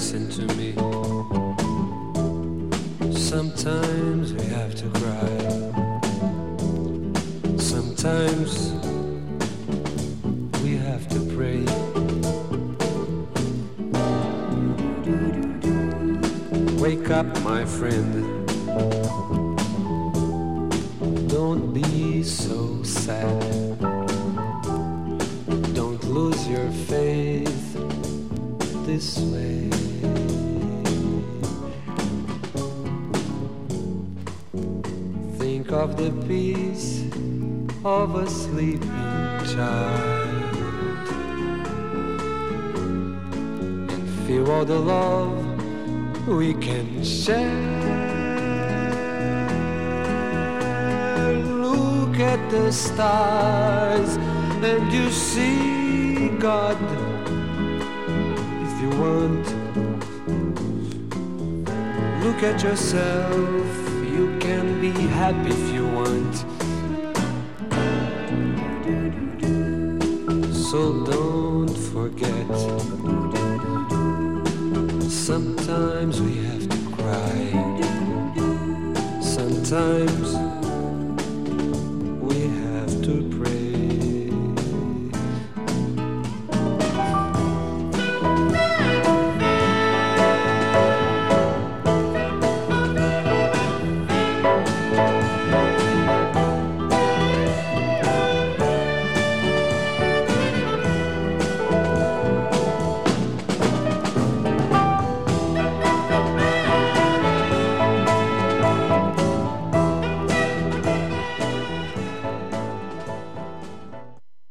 listen to me. Sometimes we have to cry. Sometimes we have to pray. Wake up, my friend. Don't be so sad. Don't lose your faith this way. Think of the peace of a sleeping child and feel all the love we can share. Look at the stars and you see God. If you want, look at yourself. You can be happy if you want. So don't forget, sometimes we have to cry. Sometimes